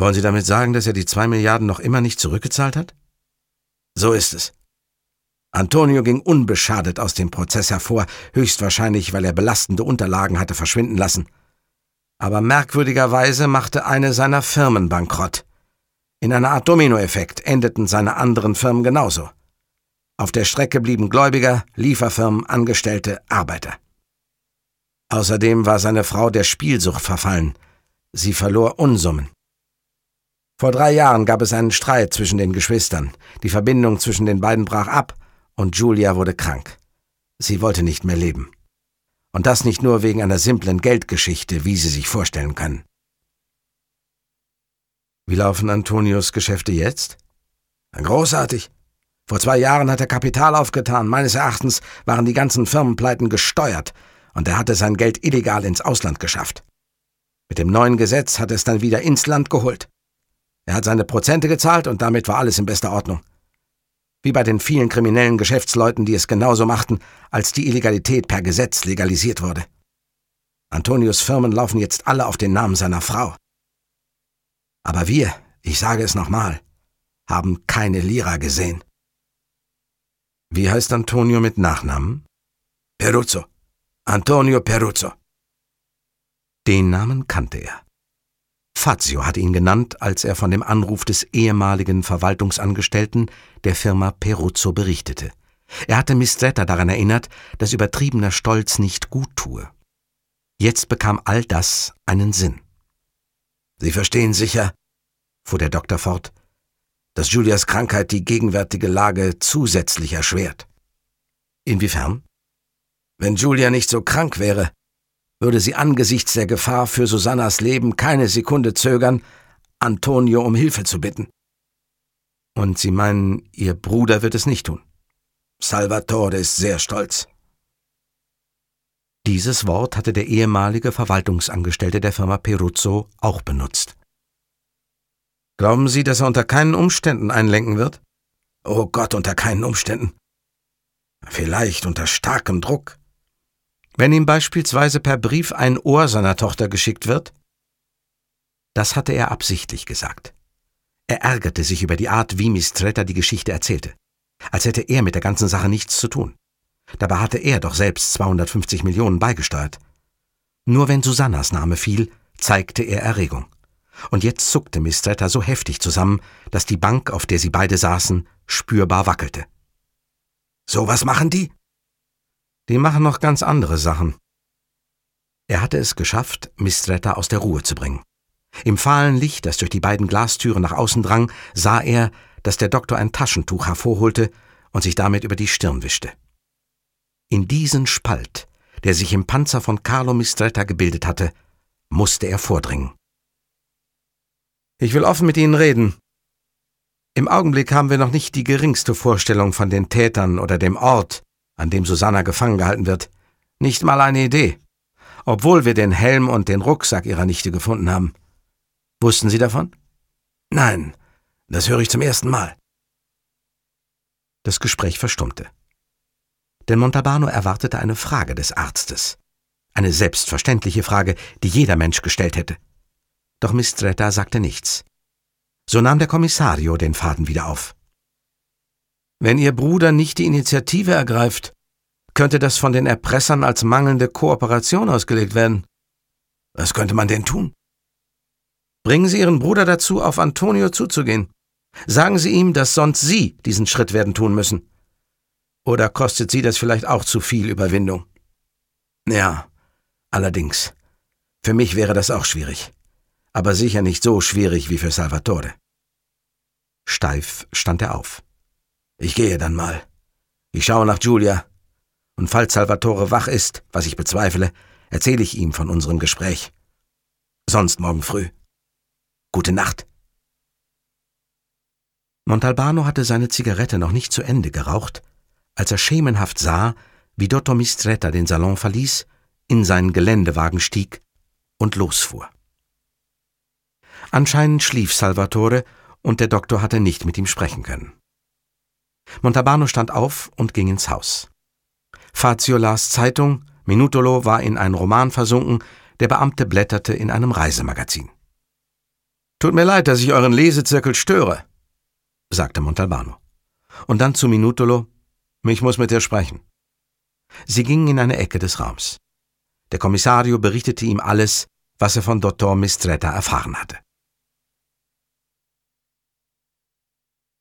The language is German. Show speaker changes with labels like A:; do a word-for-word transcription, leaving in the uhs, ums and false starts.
A: Wollen Sie damit sagen, dass er die zwei Milliarden noch immer nicht zurückgezahlt hat? So ist es. Antonio ging unbeschadet aus dem Prozess hervor, höchstwahrscheinlich, weil er belastende Unterlagen hatte verschwinden lassen. Aber merkwürdigerweise machte eine seiner Firmen bankrott. In einer Art Dominoeffekt endeten seine anderen Firmen genauso. Auf der Strecke blieben Gläubiger, Lieferfirmen, Angestellte, Arbeiter. Außerdem war seine Frau der Spielsucht verfallen. Sie verlor Unsummen. Vor drei Jahren gab es einen Streit zwischen den Geschwistern. Die Verbindung zwischen den beiden brach ab und Julia wurde krank. Sie wollte nicht mehr leben. Und das nicht nur wegen einer simplen Geldgeschichte, wie Sie sich vorstellen können. Wie laufen Antonios Geschäfte jetzt? Großartig. Vor zwei Jahren hat er Kapital aufgetan. Meines Erachtens waren die ganzen Firmenpleiten gesteuert und er hatte sein Geld illegal ins Ausland geschafft. Mit dem neuen Gesetz hat er es dann wieder ins Land geholt. Er hat seine Prozente gezahlt und damit war alles in bester Ordnung. Wie bei den vielen kriminellen Geschäftsleuten, die es genauso machten, als die Illegalität per Gesetz legalisiert wurde. Antonios Firmen laufen jetzt alle auf den Namen seiner Frau. Aber wir, ich sage es nochmal, haben keine Lira gesehen. Wie heißt Antonio mit Nachnamen? Peruzzo. Antonio Peruzzo. Den Namen kannte er. Fazio hatte ihn genannt, als er von dem Anruf des ehemaligen Verwaltungsangestellten der Firma Peruzzo berichtete. Er hatte Mistretta daran erinnert, dass übertriebener Stolz nicht gut tue. Jetzt bekam all das einen Sinn. »Sie verstehen sicher«, fuhr der Doktor fort, »dass Julias Krankheit die gegenwärtige Lage zusätzlich erschwert.« »Inwiefern?« »Wenn Julia nicht so krank wäre, würde sie angesichts der Gefahr für Susannas Leben keine Sekunde zögern, Antonio um Hilfe zu bitten.« »Und Sie meinen, Ihr Bruder wird es nicht tun?« »Salvatore ist sehr stolz.« Dieses Wort hatte der ehemalige Verwaltungsangestellte der Firma Peruzzo auch benutzt. »Glauben Sie, dass er unter keinen Umständen einlenken wird?« »Oh Gott, unter keinen Umständen. Vielleicht unter starkem Druck.« »Wenn ihm beispielsweise per Brief ein Ohr seiner Tochter geschickt wird?« Das hatte er absichtlich gesagt. Er ärgerte sich über die Art, wie Mistretta die Geschichte erzählte, als hätte er mit der ganzen Sache nichts zu tun. Dabei hatte er doch selbst zweihundertfünfzig Millionen beigesteuert. Nur wenn Susannas Name fiel, zeigte er Erregung. Und jetzt zuckte Mistretta so heftig zusammen, dass die Bank, auf der sie beide saßen, spürbar wackelte. »So was machen die?« »Die machen noch ganz andere Sachen.« Er hatte es geschafft, Mistretta aus der Ruhe zu bringen. Im fahlen Licht, das durch die beiden Glastüren nach außen drang, sah er, dass der Doktor ein Taschentuch hervorholte und sich damit über die Stirn wischte. In diesen Spalt, der sich im Panzer von Carlo Mistretta gebildet hatte, musste er vordringen. »Ich will offen mit Ihnen reden. Im Augenblick haben wir noch nicht die geringste Vorstellung von den Tätern oder dem Ort, an dem Susanna gefangen gehalten wird. Nicht mal eine Idee, obwohl wir den Helm und den Rucksack ihrer Nichte gefunden haben. Wussten Sie davon?« »Nein, das höre ich zum ersten Mal.« Das Gespräch verstummte. Denn Montalbano erwartete eine Frage des Arztes. Eine selbstverständliche Frage, die jeder Mensch gestellt hätte. Doch Mistretta sagte nichts. So nahm der Kommissario den Faden wieder auf. »Wenn Ihr Bruder nicht die Initiative ergreift, könnte das von den Erpressern als mangelnde Kooperation ausgelegt werden.« »Was könnte man denn tun?« »Bringen Sie Ihren Bruder dazu, auf Antonio zuzugehen. Sagen Sie ihm, dass sonst Sie diesen Schritt werden tun müssen. Oder kostet Sie das vielleicht auch zu viel Überwindung?« »Ja, allerdings. Für mich wäre das auch schwierig. Aber sicher nicht so schwierig wie für Salvatore.« Steif stand er auf. »Ich gehe dann mal. Ich schaue nach Julia. Und falls Salvatore wach ist, was ich bezweifle, erzähle ich ihm von unserem Gespräch. Sonst morgen früh. Gute Nacht.« Montalbano hatte seine Zigarette noch nicht zu Ende geraucht, als er schemenhaft sah, wie Dottor Mistretta den Salon verließ, in seinen Geländewagen stieg und losfuhr. Anscheinend schlief Salvatore und der Doktor hatte nicht mit ihm sprechen können. Montalbano stand auf und ging ins Haus. Fazio las Zeitung, Minutolo war in einen Roman versunken, der Beamte blätterte in einem Reisemagazin. »Tut mir leid, dass ich euren Lesezirkel störe«, sagte Montalbano. Und dann zu Minutolo: »Ich muss mit dir sprechen.« Sie gingen in eine Ecke des Raums. Der Kommissario berichtete ihm alles, was er von Dottor Mistretta erfahren hatte.